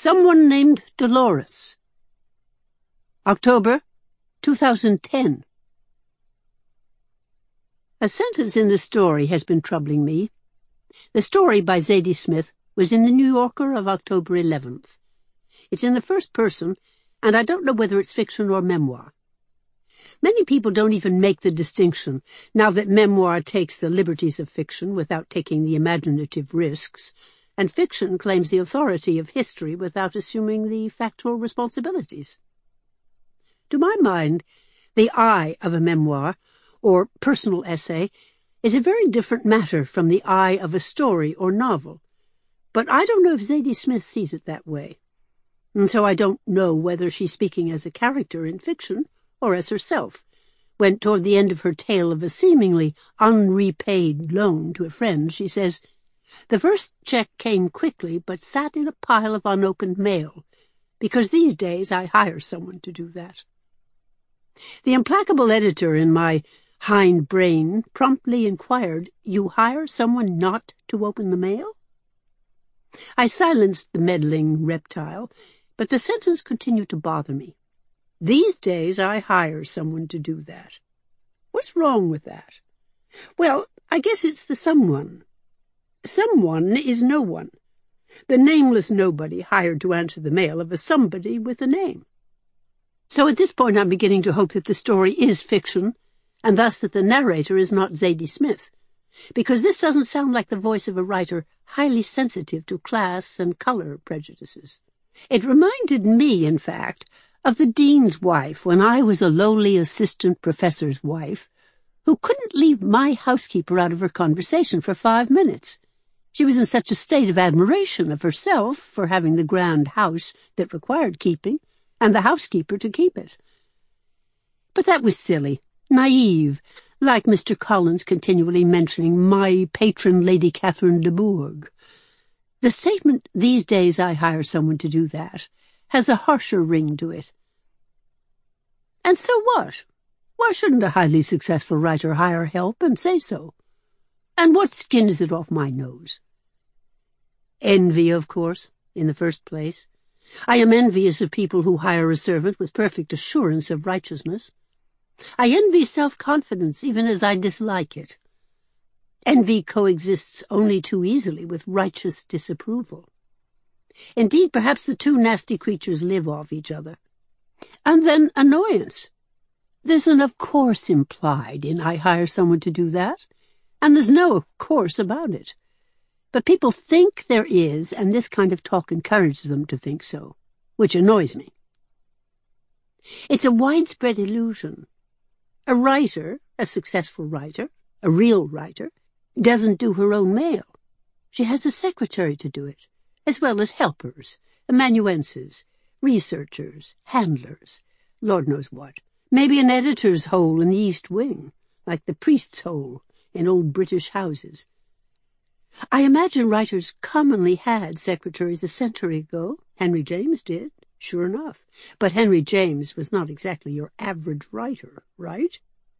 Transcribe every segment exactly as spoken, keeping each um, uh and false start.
Someone Named Dolores. October two thousand ten. A sentence in the story has been troubling me. The story by Zadie Smith was in the New Yorker of October eleventh. It's in the first person, and I don't know whether it's fiction or memoir. Many people don't even make the distinction, now that memoir takes the liberties of fiction without taking the imaginative risks, and fiction claims the authority of history without assuming the factual responsibilities. To my mind, the I of a memoir, or personal essay, is a very different matter from the I of a story or novel. But I don't know if Zadie Smith sees it that way, and so I don't know whether she's speaking as a character in fiction or as herself, when toward the end of her tale of a seemingly unrepaid loan to a friend, she says, "The first check came quickly but sat in a pile of unopened mail, because these days I hire someone to do that." The implacable editor in my hind brain promptly inquired, "You hire someone not to open the mail?" I silenced the meddling reptile, but the sentence continued to bother me. These days I hire someone to do that. What's wrong with that? Well, I guess it's the someone. Someone is no one. The nameless nobody hired to answer the mail of a somebody with a name. So at this point I'm beginning to hope that the story is fiction, and thus that the narrator is not Zadie Smith, because this doesn't sound like the voice of a writer highly sensitive to class and color prejudices. It reminded me, in fact, of the dean's wife when I was a lowly assistant professor's wife, who couldn't leave my housekeeper out of her conversation for five minutes. She was in such a state of admiration of herself for having the grand house that required keeping, and the housekeeper to keep it. But that was silly, naive, like Mister Collins continually mentioning my patron Lady Catherine de Bourgh. The statement, "These days I hire someone to do that," has a harsher ring to it. And so what? Why shouldn't a highly successful writer hire help and say so? And what skin is it off my nose? Envy, of course, in the first place. I am envious of people who hire a servant with perfect assurance of righteousness. I envy self-confidence even as I dislike it. Envy coexists only too easily with righteous disapproval. Indeed, perhaps the two nasty creatures live off each other. And then annoyance. There's an of course implied in I hire someone to do that, and there's no of course about it. But people think there is, and this kind of talk encourages them to think so, which annoys me. It's a widespread illusion. A writer, a successful writer, a real writer, doesn't do her own mail. She has a secretary to do it, as well as helpers, amanuenses, researchers, handlers, Lord knows what. Maybe an editor's hole in the East Wing, like the priest's hole in old British houses. I imagine writers commonly had secretaries a century ago. Henry James did, sure enough. But Henry James was not exactly your average writer, right?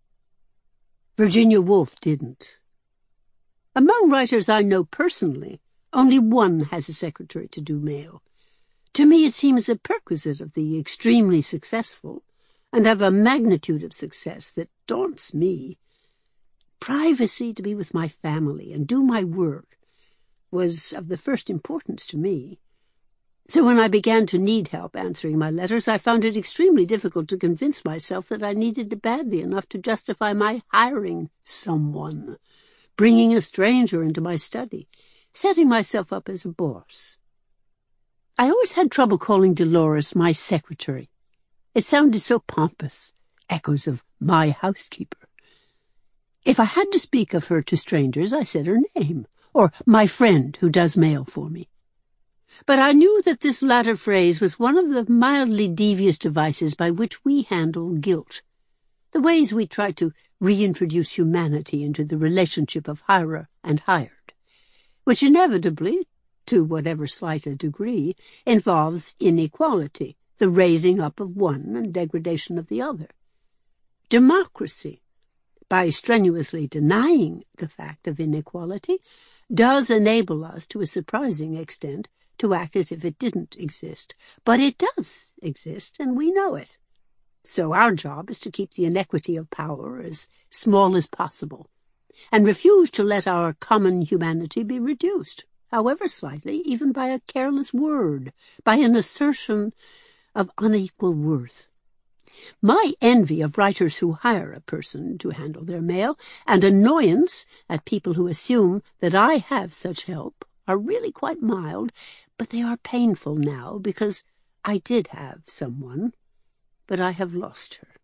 Virginia Woolf didn't. Among writers I know personally, only one has a secretary to do mail. To me it seems a perquisite of the extremely successful, and of a magnitude of success that daunts me. Privacy to be with my family and do my work was of the first importance to me. So when I began to need help answering my letters, I found it extremely difficult to convince myself that I needed it badly enough to justify my hiring someone, bringing a stranger into my study, setting myself up as a boss. I always had trouble calling Dolores my secretary. It sounded so pompous, echoes of my housekeeper. If I had to speak of her to strangers, I said her name, or my friend who does mail for me. But I knew that this latter phrase was one of the mildly devious devices by which we handle guilt, the ways we try to reintroduce humanity into the relationship of hirer and hired, which inevitably, to whatever slight a degree, involves inequality, the raising up of one and degradation of the other. Democracy, by strenuously denying the fact of inequality, does enable us to a surprising extent to act as if it didn't exist. But it does exist, and we know it. So our job is to keep the inequity of power as small as possible, and refuse to let our common humanity be reduced, however slightly, even by a careless word, by an assertion of unequal worth. My envy of writers who hire a person to handle their mail, and annoyance at people who assume that I have such help, are really quite mild, but they are painful now, because I did have someone, but I have lost her.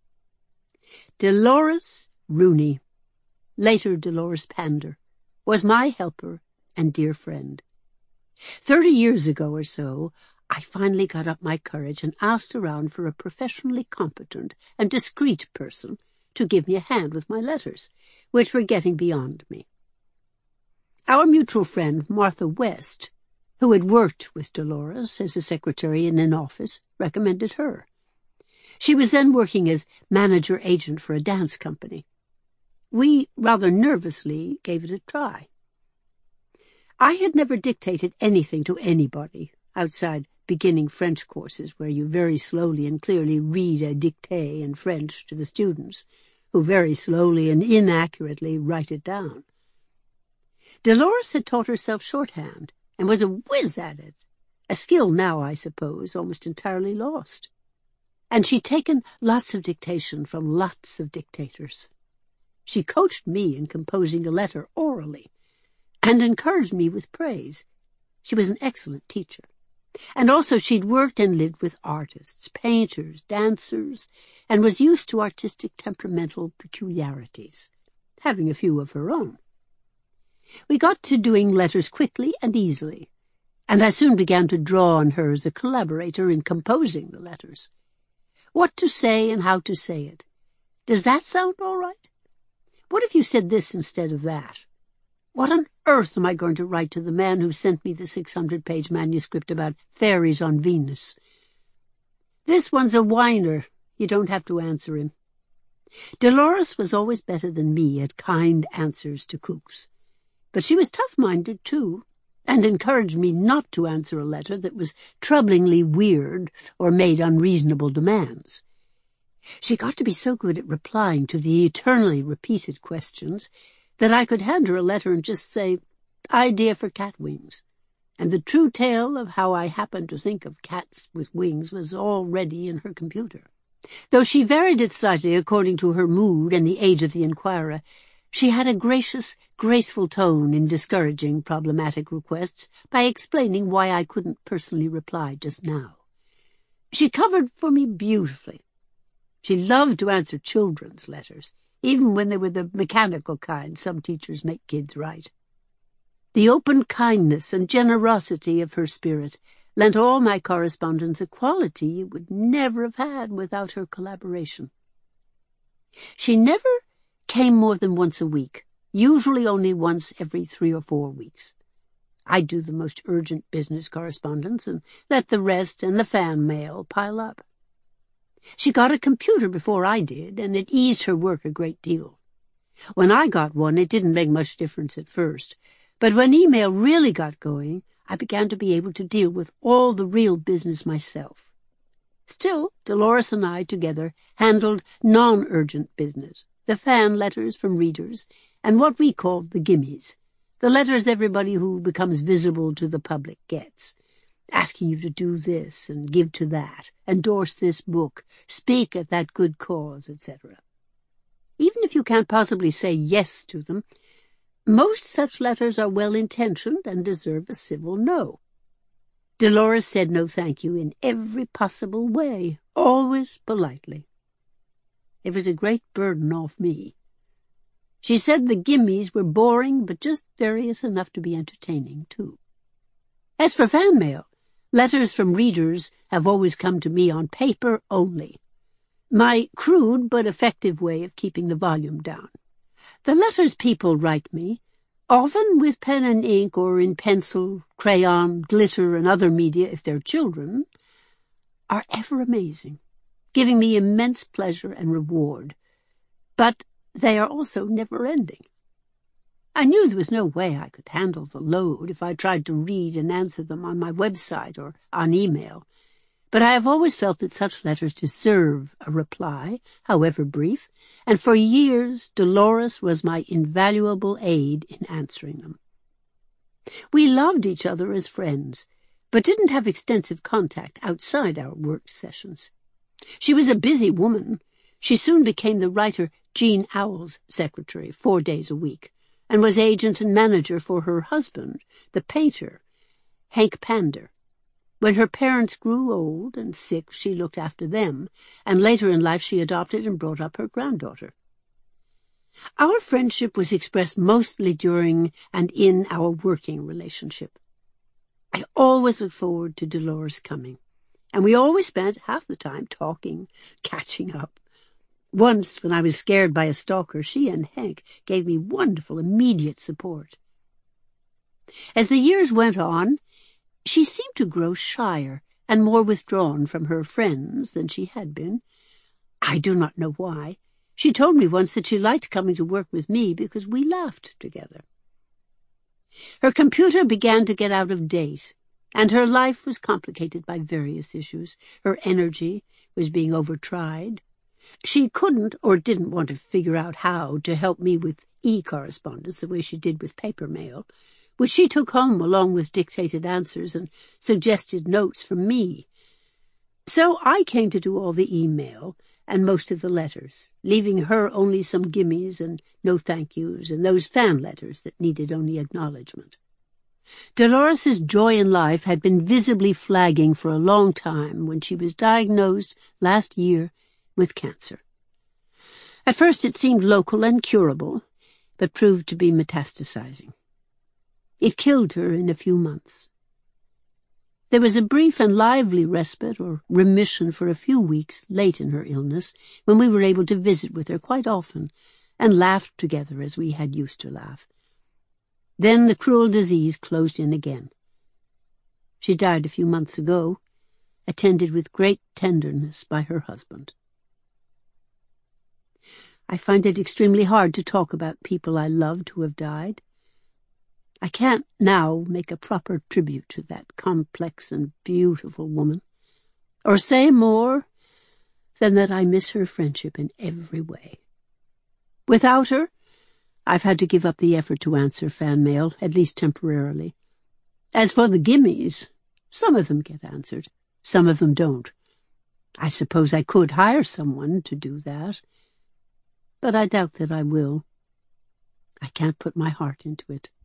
Dolores Rooney, later Dolores Pander, was my helper and dear friend. Thirty years ago or so, I finally got up my courage and asked around for a professionally competent and discreet person to give me a hand with my letters, which were getting beyond me. Our mutual friend, Martha West, who had worked with Dolores as a secretary in an office, recommended her. She was then working as manager agent for a dance company. We rather nervously gave it a try. I had never dictated anything to anybody outside beginning French courses where you very slowly and clearly read a dictée in French to the students, who very slowly and inaccurately write it down. Dolores had taught herself shorthand and was a whiz at it, a skill now, I suppose, almost entirely lost. And she'd taken lots of dictation from lots of dictators. She coached me in composing a letter orally and encouraged me with praise. She was an excellent teacher. And also she'd worked and lived with artists, painters, dancers, and was used to artistic temperamental peculiarities, having a few of her own. We got to doing letters quickly and easily, and I soon began to draw on her as a collaborator in composing the letters. What to say and how to say it. Does that sound all right? What if you said this instead of that? What on earth am I going to write to the man who sent me the six hundred page manuscript about fairies on Venus? This one's a whiner. You don't have to answer him. Dolores was always better than me at kind answers to kooks. But she was tough-minded, too, and encouraged me not to answer a letter that was troublingly weird or made unreasonable demands. She got to be so good at replying to the eternally repeated questions that I could hand her a letter and just say, idea for cat wings. And the true tale of how I happened to think of cats with wings was already in her computer. Though she varied it slightly according to her mood and the age of the inquirer, she had a gracious, graceful tone in discouraging problematic requests by explaining why I couldn't personally reply just now. She covered for me beautifully. She loved to answer children's letters, even when they were the mechanical kind some teachers make kids write. The open kindness and generosity of her spirit lent all my correspondence a quality you would never have had without her collaboration. She never came more than once a week, usually only once every three or four weeks. I'd do the most urgent business correspondence and let the rest and the fan mail pile up. She got a computer before I did, and it eased her work a great deal. When I got one, it didn't make much difference at first, but when email really got going, I began to be able to deal with all the real business myself. Still, Dolores and I together handled non-urgent business, the fan letters from readers, and what we called the gimmies, the letters everybody who becomes visible to the public gets, asking you to do this and give to that, endorse this book, speak at that good cause, et cetera. Even if you can't possibly say yes to them, most such letters are well-intentioned and deserve a civil no. Dolores said no thank you in every possible way, always politely. It was a great burden off me. She said the gimmies were boring, but just various enough to be entertaining, too. As for fan mail, letters from readers have always come to me on paper only, my crude but effective way of keeping the volume down. The letters people write me, often with pen and ink or in pencil, crayon, glitter, and other media if they're children, are ever amazing, giving me immense pleasure and reward. But they are also never-ending. I knew there was no way I could handle the load if I tried to read and answer them on my website or on email, but I have always felt that such letters deserve a reply, however brief, and for years Dolores was my invaluable aid in answering them. We loved each other as friends, but didn't have extensive contact outside our work sessions. She was a busy woman. She soon became the writer Jean Auel's secretary four days a week, and was agent and manager for her husband, the painter, Henk Pander. When her parents grew old and sick, she looked after them, and later in life she adopted and brought up her granddaughter. Our friendship was expressed mostly during and in our working relationship. I always looked forward to Dolores coming, and we always spent half the time talking, catching up. Once, when I was scared by a stalker, she and Henk gave me wonderful immediate support. As the years went on, she seemed to grow shyer and more withdrawn from her friends than she had been. I do not know why. She told me once that she liked coming to work with me because we laughed together. Her computer began to get out of date, and her life was complicated by various issues. Her energy was being overtried. She couldn't or didn't want to figure out how to help me with e-correspondence the way she did with paper mail, which she took home along with dictated answers and suggested notes from me. So I came to do all the email and most of the letters, leaving her only some gimmies and no thank yous and those fan letters that needed only acknowledgement. Dolores's joy in life had been visibly flagging for a long time when she was diagnosed last year with cancer. At first it seemed local and curable, but proved to be metastasizing. It killed her in a few months. There was a brief and lively respite or remission for a few weeks late in her illness, when we were able to visit with her quite often and laughed together as we had used to laugh. Then the cruel disease closed in again. She died a few months ago, attended with great tenderness by her husband. I find it extremely hard to talk about people I loved who have died. I can't now make a proper tribute to that complex and beautiful woman, or say more than that I miss her friendship in every way. Without her, I've had to give up the effort to answer fan mail, at least temporarily. As for the gimmies, some of them get answered, some of them don't. I suppose I could hire someone to do that, but I doubt that I will. I can't put my heart into it.